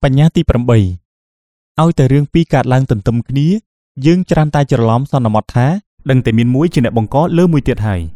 បញ្ញត្តិទី8ឲ្យតែរឿងពីរកើតឡើងទន្ទឹមគ្នាយើងច្រានតែច្រឡំសន្មតថាដឹងតែមានមួយជាអ្នកបង្កលើមួយទៀតហើយ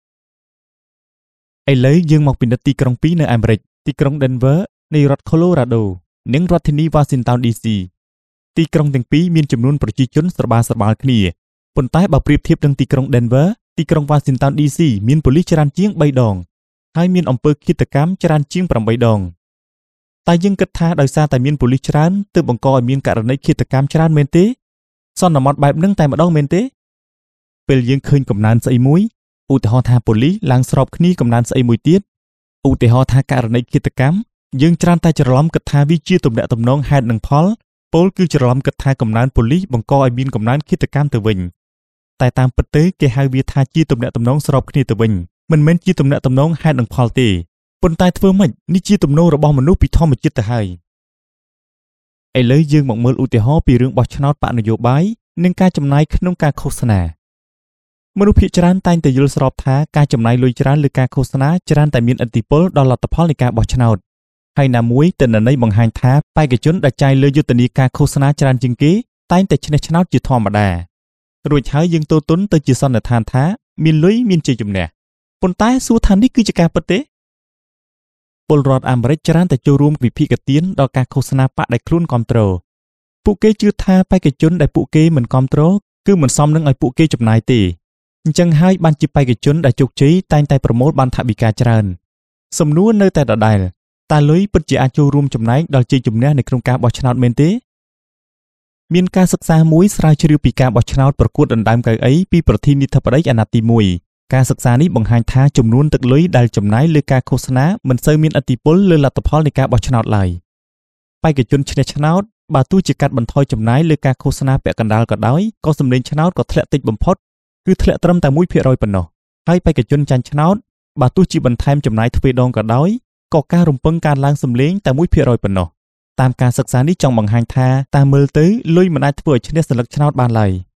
ឥឡូវយើងមកពិនិត្យទីក្រុង2នៅអាមេរិកទីក្រុង Denver នៃរដ្ឋ Colorado និងរដ្ឋធានី Washington DC ទីក្រុងទាំងពីរមានចំនួនប្រជាជនស្របាលគ្នាប៉ុន្តែបើប្រៀបធៀបនឹងទីក្រុង Denver ទីក្រុង Washington DC មានប៉ូលីសច្រើនជាង3ដងហើយមានអំពើឃាតកម្មច្រើនជាង8ដងតែយើងគិតថាដោយសារតែមានប៉ូលីសច្រើនទើបបង្កឲ្យមានករណីឃាតកម្មច្រើនមែនទេសន្មតបែបហ្នឹងតែម្ដងមែនទេពេលយើងឃើញកំណើនស្អីមួយឧទាហរណ៍ថាប៉ូលីសឡើងស្របគ្នាកំណើនស្អីមួយទៀតឧទាហរណ៍ថាករណីឃាតកម្មយើងច្រើនតែច្រឡំគិតថាវាជាទំនាក់ទំនងហេតុនិងផលពលគឺច្រឡំគិតថាកំណើនប៉ូលីសបង្កឲ្យមានកំណើនឃាតកម្មទៅវិញតែតាមពិតទៅគេហៅវាថាជាទំនាក់ទំនងស្របគ្នាទៅវិញមិនមែនជាទំនាក់ទំនងហេតុនិងផលទេប៉ុន្តែធ្វើម៉េចនេះជាទំនោររបស់មនុស្សពីធម្មជាតិទៅហើយឥឡូវយើងមកមើលឧទាហរណ៍ពីរឿងបោះឆ្នោតបកនយោបាយនិងការចំណាយក្នុងការឃោសនាមនុស្សភាគច្រើនតែងតែយល់ស្របថាការចំណាយលុយច្រើនលើការឃោសនាច្រើនតែមានឥទ្ធិពលដល់លទ្ធផលនៃការបោះឆ្នោតហើយណាមួយទិន្នន័យបង្ហាញថាបេក្ខជនដែលចាយលើយុទ្ធនាការឃោសនាច្រើនជាងគេតែងតែឈ្នះឆ្នោតជាធម្មតារួចហើយយើងទទូនទៅជាសន្និដ្ឋានថាមានលុយមានជ័យជំនះប៉ុន្តែសួរថានេះគឺជាការពិតទេពលរដ្ឋអាមេរិកច្រើនតែចូលរួមវិភាគទានដល់ការឃោសនាបកដែលខ្លួនគាំទ្រពួកគេជឿថាបេក្ខជនដែលពួកគេមិនគាំទ្រគឺមិនសមនឹងឲ្យពួកគេចំណាយទេអញ្ចឹងហើយបានជាបេក្ខជនដែលជោគជ័យតែងតែប្រមូលបានថវិកាច្រើនសំណួរនៅតែដដែលតើលុយពិតជាអាចចូលរួមចំណែកដល់ជ័យជំនះនៅក្នុងការបោះឆ្នោតមែនទេមានការសិក្សាមួយស្រាវជ្រាវពីការបោះឆ្នោតប្រកួតដណ្ដើមកៅអីពីប្រធានាធិបតីអាណត្តិទី1ការសិក្សានេះបង្ហាញថាចំនួនទឹកលុយដែលចំណាយលើការឃោសនាមិនសូវមានឥទ្ធិពលលើលទ្ធផលនៃការបោះឆ្នោតឡើយបេក្ខជនឈ្នះឆ្នោតបើទោះជាកាត់បន្ថយចំណាយលើការឃោសនាពាក់កណ្ដាលក៏ដោយក៏សម្លេងឆ្នោតក៏ធ្លាក់តិចបំផុតគឺធ្លាក់ត្រឹមតែ 1% ប៉ុណ្ណោះហើយបេក្ខជនចាញ់ឆ្នោតបើទោះជាបន្ថែមចំណាយទ្វេដងក៏ដោយក៏ការរំពឹងការឡើងសម្លេងតែ 1% ប៉ុណ្ណោះតាមការសិក្សានេះចង់បង្ហាញថាតាមមើលទៅលុយមិនអាចធ្វើឲ្យឈ្នះសន្លឹកឆ្នោតបានឡើយ